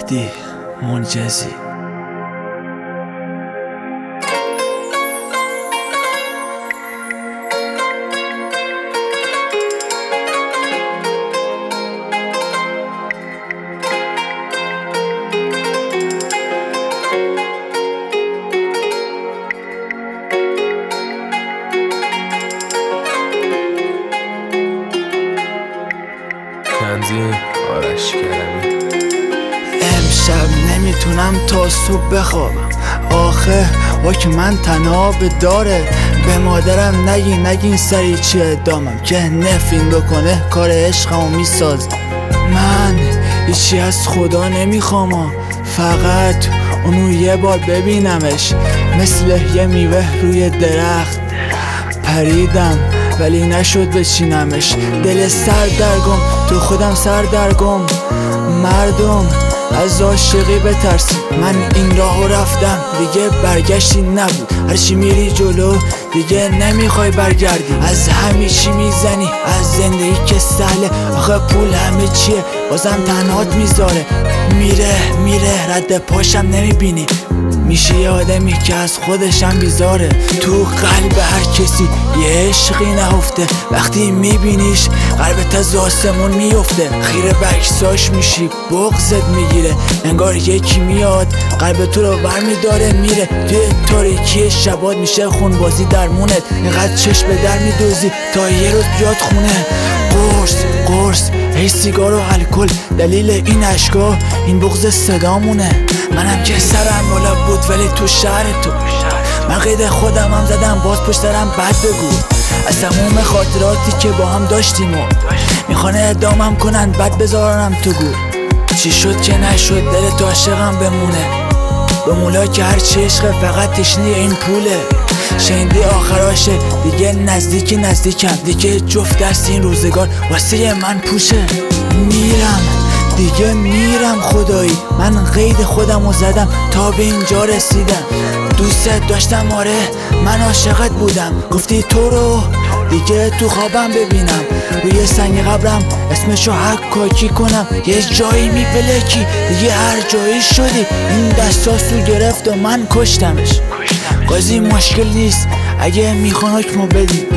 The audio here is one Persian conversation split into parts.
مهدی منجزی. تنظیم آرش کرمی. امشب نمیتونم تا صبح بخوابم، آخه که من تنها به داره. به مادرم نگین سری چیه دامم که نفرین بکنه کار عشقمو میساز. من هیچی از خدا نمیخوام، فقط اونو یه بار ببینمش. مثل یه میوه روی درخت پریدم ولی نشد بچینمش. دل سردرگم تو خودم سردرگم. مردم از عاشقی بترسید، من این راهو رفتم دیگه برگشتی نبود. هرچی میری جلو دیگه نمیخوای برگردی. از همه چی میزنی از زندگی که سهله، آخه پول همه چیه بازم تنهات میذاره. میره رد پاشم نمیبینی. میشه یه آدمی که از خودشم بیزاره. تو قلب هر کسی یه عشقی نهفته، وقتی میبینیش قلبت از آسمون میفته. خیره بکساش میشی بغضت میگیره، انگار یکی میاد قلب تو رو برمیداره میره. توی تاریکی شبات میشه خونبازی درمونت، اینقدر چشم به در میدوزی تا یه روز بیاد خونه. قرص ای سیگار و الکل، دلیل این اشکا این بغض صدامونه. منم که سرم بالا بود ولی تو شهر تو، من قید خودم هم زدم باز پشت سرم بد بگو. از تموم خاطراتی که با هم داشتیم و میخوانه ادامم کنن بد بذارم تو گور. چی شد که نشد دل تو عاشقم بمونه، به مولا که هرچی عشق فقط تشنه این پوله. شنیدی آخراشه دیگه نزدیکم، دیگه جفت دست این روزگار واسه من پوشه. میرم خدایی، من قید خودمو زدم تا به اینجا رسیدم. دوستت داشتم آره من عاشقت بودم، گفتی تو رو دیگه تو خوابم ببینم. روی سنگ قبرم اسمشو حکاکی کنم، یه جایی میپلکی دیگه هر جایی شدی. این دستا سو گرفت و من کشتمش. قاضی مشکل نیست اگه میخوان حکمو بدی.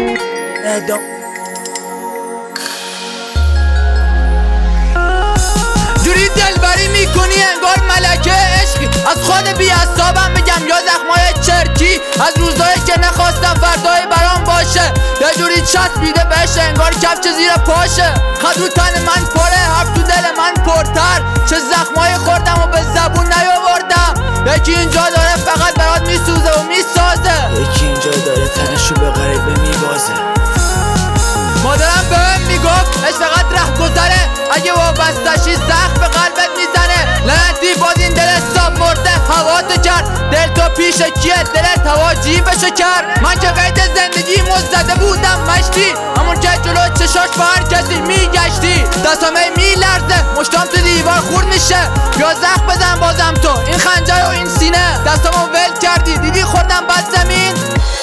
جوری دلبری میکنی انگار ملکه عشقی، از خود بی حسابم بگم یا زخمای چرکی. از روزایی که نخواستم فردای برام باشه، یه جوری چسبیده بهش انگار کفش زیر پاشه. خط رو تن من پره، حرف تو دل من پرتر. چه زخمای خوردم و به زبون نیاوردم. یکی اینجا داره فقط برات میسوزه و میسازه، یکی اینجا داره تنشو به غریبه میبازه. مادرم بهم میگفت عشق فقط رهگذره، اگه وابستشی زخم به قلبت میزنه. لعنتی باز این دل حساب مرده هواتو کرد. دل تو پیش کیه دلت هوا جیبشو کرد. من که قید زندگی مزده بودم مشتی، همون که جلو چشاش با هر کسی میگشتی. دستام میلرزه مشتام تو دیوار خورد میشه، یا زخم بزن بازم تو این خنجر و این سینه. دستامو ول کردی دیدی خوردم بد زمین.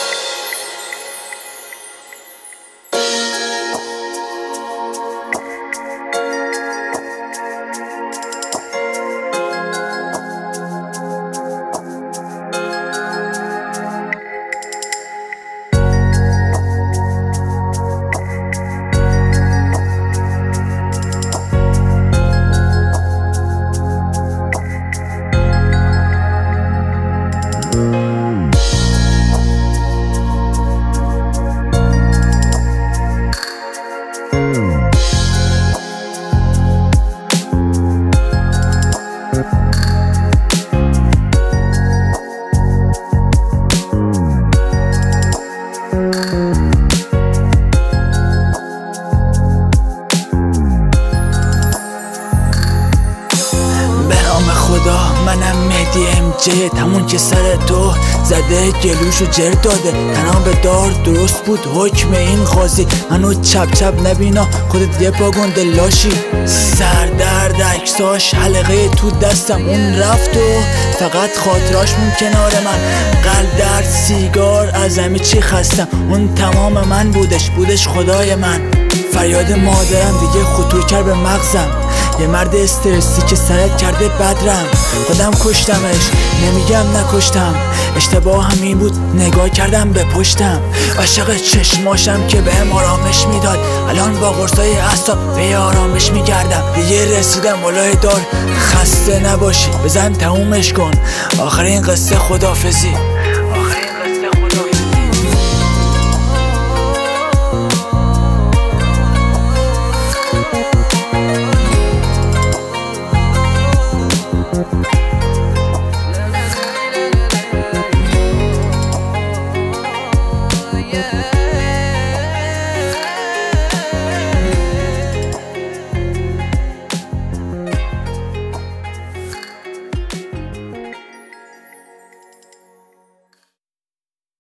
منم مهدی MJ، همون که سر تو زده گلوشو جر داده. تنها به دار درست بود حکم این قاضی، منو چپ نبینا خودت یه پا گنده لاشی. سردرد عکساش حلقه تو دستم اون رفت و فقط خاطراش مون کنار من. قلب درد سیگار از همه چی خستم، اون تمام من بودش خدای من. فریاد مادرم دیگه خطور کرد به مغزم. یه مرد استرسی که سرت کرده بدرم. خودم کشتمش، نمیگم نکشتم. اشتباه همین بود نگاه کردم به پشتم. عاشق چشماشم که بهم آرامش میداد. الان با قرصای اعصاب به آرامش میگردم. دیگه رسیدم ولای دار، خسته نباشی بزن تمومش کن. آخرین قصه خدافزی.